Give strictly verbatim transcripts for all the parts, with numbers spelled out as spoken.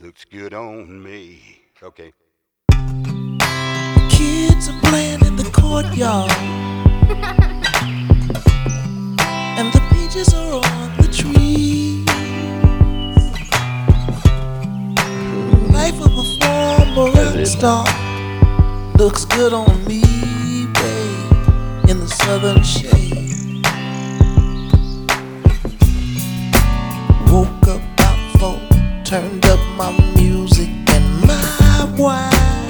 looks good on me. Okay. Kids are playing in the courtyard, and the peaches are on the tree. Life of a former rock star looks good on me, babe, in the southern shade. Woke up about four, turned up my music and my wine.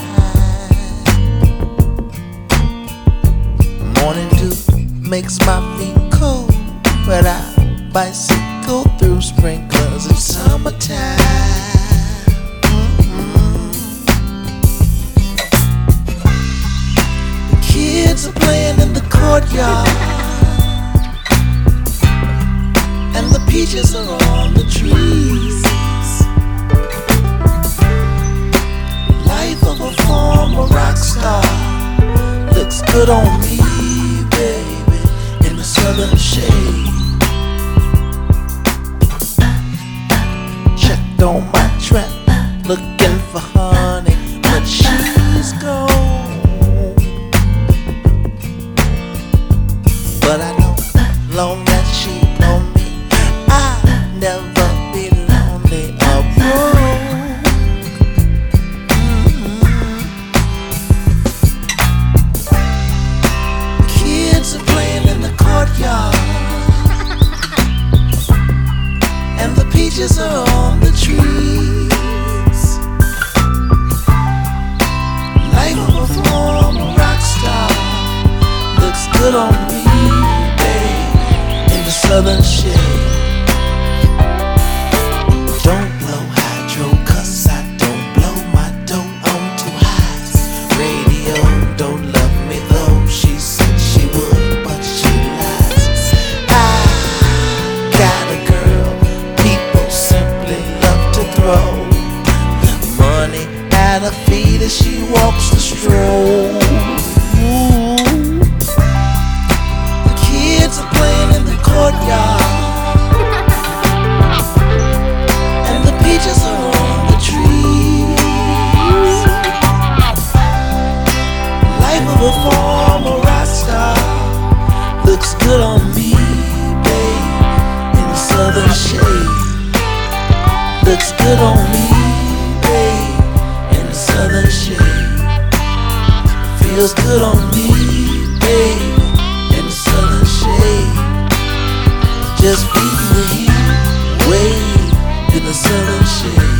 Morning dew makes my feet cold, but I bicycle through sprinklers in summertime. Mm-hmm. The kids are playing in the courtyard, and the peaches are on the trees. Life of a former rock star looks good on me, baby, in the southern shade. Checked on my track, looking for honey, but she's gone. But I know, long as she know me, I'll never be lonely or broke. Courtyard, and the peaches are on the trees. Life of a former rock star looks good on me, babe, in the southern shade. Don't blow hydro, cause I don't blow my dough on too high. Radio don't love me though, she said she would. Money at her feet as she walks the stroll. Ooh. The kids are playing in the courtyard, and the peaches are on the trees. Life of a former rock star looks good on me, babe, in the southern shade. Looks good on me, babe, in the southern shade. Feels good on me, babe, in the southern shade. Just feel the heat, wave in the southern shade.